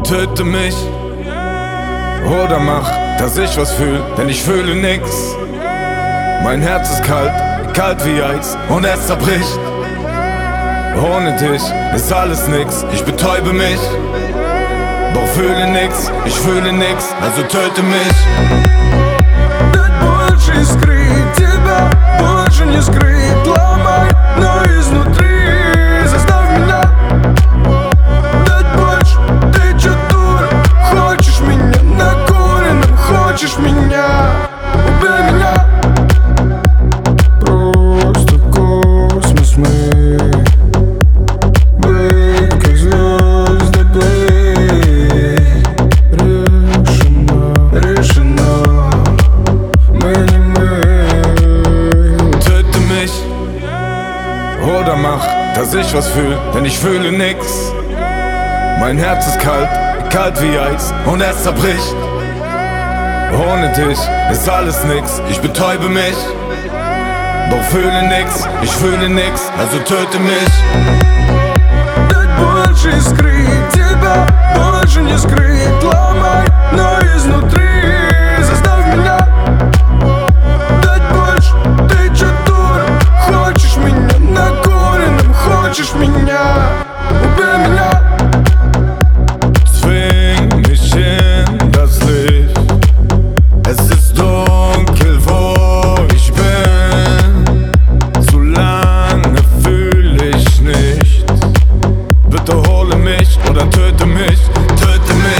Töte mich oder mach, dass ich was fühl, denn ich fühle nix. Mein Herz ist kalt, kalt wie Eis und es zerbricht. Ohne dich ist alles nix, ich betäube mich. Doch fühle nix, ich fühle nix, also töte mich. Дать больше и скрыть тебя, больше не скрыть. Ломай, но изнутри заставь меня дать больше. Ты чё, дура, хочешь меня накуренным, хочешь меня, убей меня. Просто космос мы, быть как звезды, быть. Решено, мы не мы. Töte mich oder mach, dass ich was fühl, denn ich fühle nix. Mein Herz ist kalt, kalt wie Eis und es zerbricht. Ohne dich ist alles nix, ich betäube mich. Doch fühle nix, ich fühle nix, also töte mich. Дать больше и скрыть тебя, больше не скрыть. Ломай, но изнутри заставь меня дать больше. Ты чё, дура, хочешь меня накуренным, хочешь меня, убей меня. Zwing mich in das Licht. Es ist dunkel, wo ich bin. Zu lange fühle ich nichts. Bitte hole mich oder töte mich, töte mich.